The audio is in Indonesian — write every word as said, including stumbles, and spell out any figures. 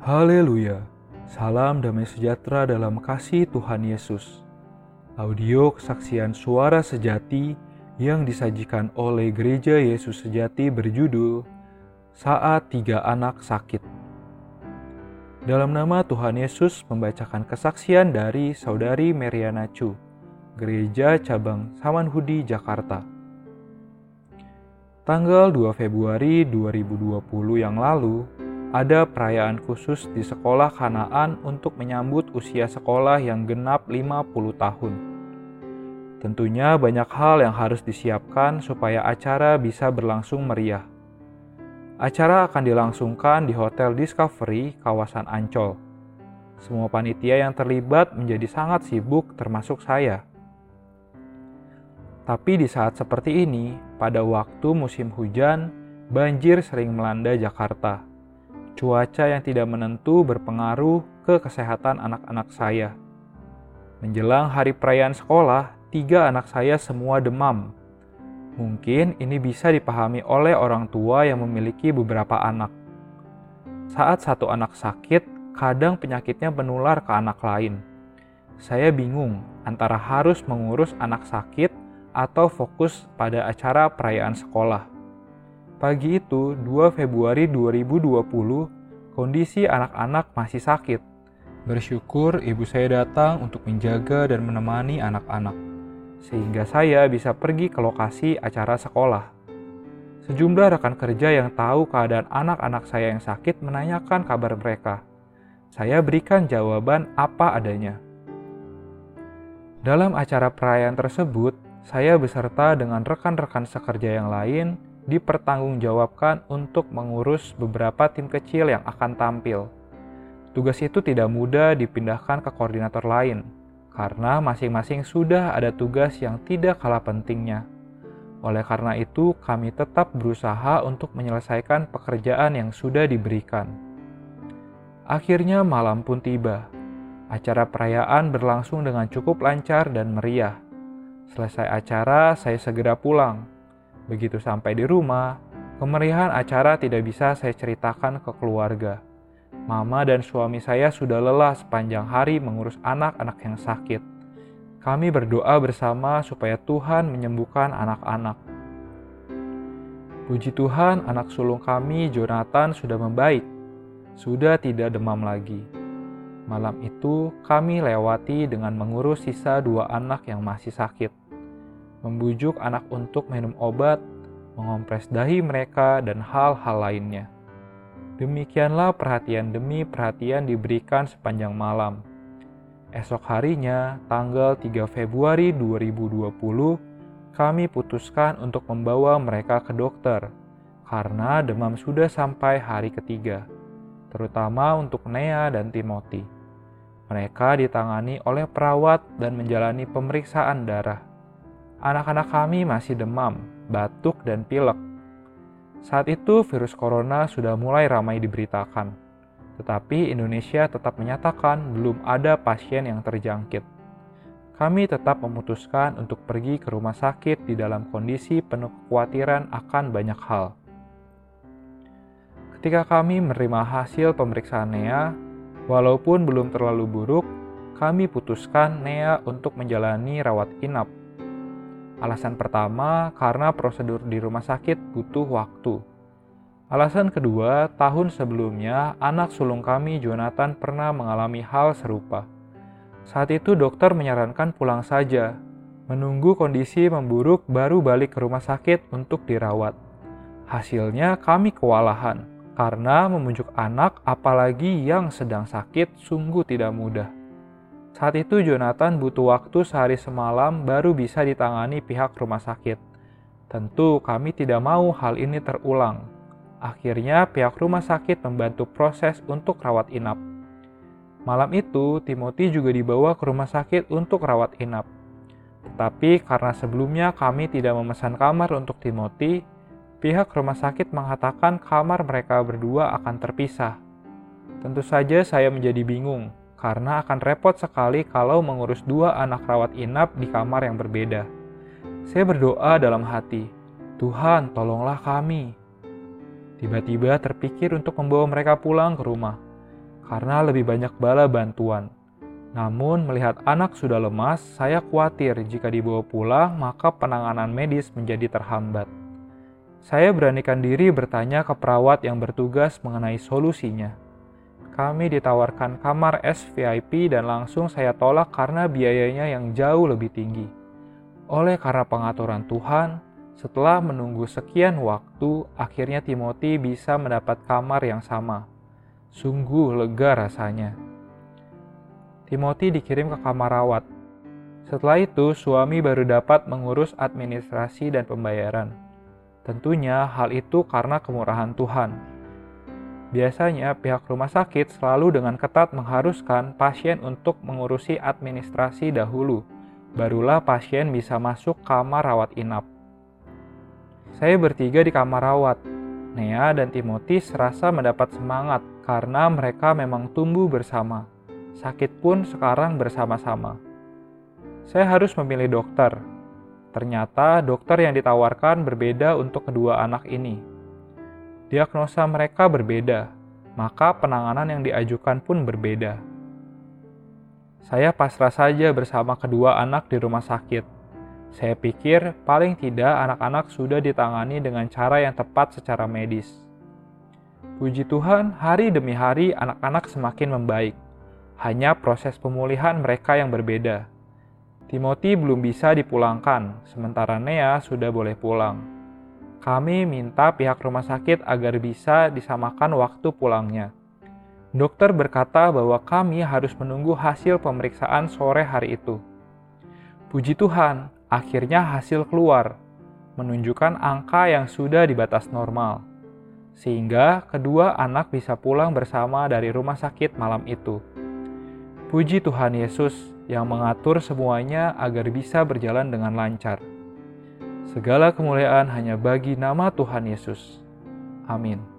Haleluya, salam damai sejahtera dalam kasih Tuhan Yesus. Audio kesaksian suara sejati yang disajikan oleh Gereja Yesus Sejati berjudul Saat Tiga Anak Sakit. Dalam nama Tuhan Yesus membacakan kesaksian dari Saudari Meriana Chu, Gereja Cabang Samanhudi, Jakarta. Tanggal dua Februari dua ribu dua puluh yang lalu, ada perayaan khusus di sekolah Kanaan untuk menyambut usia sekolah yang genap lima puluh tahun. Tentunya banyak hal yang harus disiapkan supaya acara bisa berlangsung meriah. Acara akan dilangsungkan di Hotel Discovery, kawasan Ancol. Semua panitia yang terlibat menjadi sangat sibuk, termasuk saya. Tapi di saat seperti ini, pada waktu musim hujan, banjir sering melanda Jakarta. Cuaca yang tidak menentu berpengaruh ke kesehatan anak-anak saya. Menjelang hari perayaan sekolah, tiga anak saya semua demam. Mungkin ini bisa dipahami oleh orang tua yang memiliki beberapa anak. Saat satu anak sakit, kadang penyakitnya menular ke anak lain. Saya bingung antara harus mengurus anak sakit atau fokus pada acara perayaan sekolah. Pagi itu, dua Februari dua ribu dua puluh, kondisi anak-anak masih sakit. Bersyukur ibu saya datang untuk menjaga dan menemani anak-anak, sehingga saya bisa pergi ke lokasi acara sekolah. Sejumlah rekan kerja yang tahu keadaan anak-anak saya yang sakit menanyakan kabar mereka. Saya berikan jawaban apa adanya. Dalam acara perayaan tersebut, saya beserta dengan rekan-rekan sekerja yang lain dipertanggungjawabkan untuk mengurus beberapa tim kecil yang akan tampil. Tugas itu tidak mudah dipindahkan ke koordinator lain, karena masing-masing sudah ada tugas yang tidak kalah pentingnya. Oleh karena itu, kami tetap berusaha untuk menyelesaikan pekerjaan yang sudah diberikan. Akhirnya malam pun tiba. Acara perayaan berlangsung dengan cukup lancar dan meriah. Selesai acara, saya segera pulang. Begitu sampai di rumah, kemeriahan acara tidak bisa saya ceritakan ke keluarga. Mama dan suami saya sudah lelah sepanjang hari mengurus anak-anak yang sakit. Kami berdoa bersama supaya Tuhan menyembuhkan anak-anak. Puji Tuhan, anak sulung kami, Jonathan, sudah membaik. Sudah tidak demam lagi. Malam itu, kami lewati dengan mengurus sisa dua anak yang masih sakit. Membujuk anak untuk minum obat, mengompres dahi mereka, dan hal-hal lainnya. Demikianlah perhatian demi perhatian diberikan sepanjang malam. Esok harinya, tanggal tiga Februari dua ribu dua puluh, kami putuskan untuk membawa mereka ke dokter, karena demam sudah sampai hari ketiga, terutama untuk Nea dan Timothy. Mereka ditangani oleh perawat dan menjalani pemeriksaan darah. Anak-anak kami masih demam, batuk, dan pilek. Saat itu virus corona sudah mulai ramai diberitakan, tetapi Indonesia tetap menyatakan belum ada pasien yang terjangkit. Kami tetap memutuskan untuk pergi ke rumah sakit di dalam kondisi penuh kekhawatiran akan banyak hal. Ketika kami menerima hasil pemeriksaan Nea, walaupun belum terlalu buruk, kami putuskan Nea untuk menjalani rawat inap. Alasan pertama, karena prosedur di rumah sakit butuh waktu. Alasan kedua, tahun sebelumnya anak sulung kami, Jonathan, pernah mengalami hal serupa. Saat itu dokter menyarankan pulang saja, menunggu kondisi memburuk baru balik ke rumah sakit untuk dirawat. Hasilnya kami kewalahan, karena membujuk anak apalagi yang sedang sakit sungguh tidak mudah. Saat itu Jonathan butuh waktu sehari semalam baru bisa ditangani pihak rumah sakit. Tentu kami tidak mau hal ini terulang. Akhirnya pihak rumah sakit membantu proses untuk rawat inap. Malam itu Timothy juga dibawa ke rumah sakit untuk rawat inap. Tetapi karena sebelumnya kami tidak memesan kamar untuk Timothy, pihak rumah sakit mengatakan kamar mereka berdua akan terpisah. Tentu saja saya menjadi bingung, karena akan repot sekali kalau mengurus dua anak rawat inap di kamar yang berbeda. Saya berdoa dalam hati, Tuhan tolonglah kami. Tiba-tiba terpikir untuk membawa mereka pulang ke rumah. karena lebih banyak bala bantuan. Namun melihat anak sudah lemas, saya khawatir jika dibawa pulang maka penanganan medis menjadi terhambat. Saya beranikan diri bertanya ke perawat yang bertugas mengenai solusinya. Kami ditawarkan kamar S V I P dan langsung saya tolak karena biayanya yang jauh lebih tinggi. Oleh karena pengaturan Tuhan, setelah menunggu sekian waktu, akhirnya Timothy bisa mendapat kamar yang sama. Sungguh lega rasanya. Timothy dikirim ke kamar rawat. Setelah itu, suami baru dapat mengurus administrasi dan pembayaran. Tentunya hal itu karena kemurahan Tuhan. Biasanya pihak rumah sakit selalu dengan ketat mengharuskan pasien untuk mengurusi administrasi dahulu, barulah pasien bisa masuk kamar rawat inap. Saya bertiga di kamar rawat. Nea dan Timothy serasa mendapat semangat karena mereka memang tumbuh bersama. Sakit pun sekarang bersama-sama. Saya harus memilih dokter. Ternyata dokter yang ditawarkan berbeda untuk kedua anak ini. Diagnosa mereka berbeda, maka penanganan yang diajukan pun berbeda. Saya pasrah saja bersama kedua anak di rumah sakit. Saya pikir paling tidak anak-anak sudah ditangani dengan cara yang tepat secara medis. Puji Tuhan, hari demi hari anak-anak semakin membaik. Hanya proses pemulihan mereka yang berbeda. Timothy belum bisa dipulangkan, sementara Nea sudah boleh pulang. Kami minta pihak rumah sakit agar bisa disamakan waktu pulangnya. Dokter berkata bahwa kami harus menunggu hasil pemeriksaan sore hari itu. Puji Tuhan, akhirnya hasil keluar, menunjukkan angka yang sudah di batas normal. Sehingga kedua anak bisa pulang bersama dari rumah sakit malam itu. Puji Tuhan Yesus yang mengatur semuanya agar bisa berjalan dengan lancar. Segala kemuliaan hanya bagi nama Tuhan Yesus. Amin.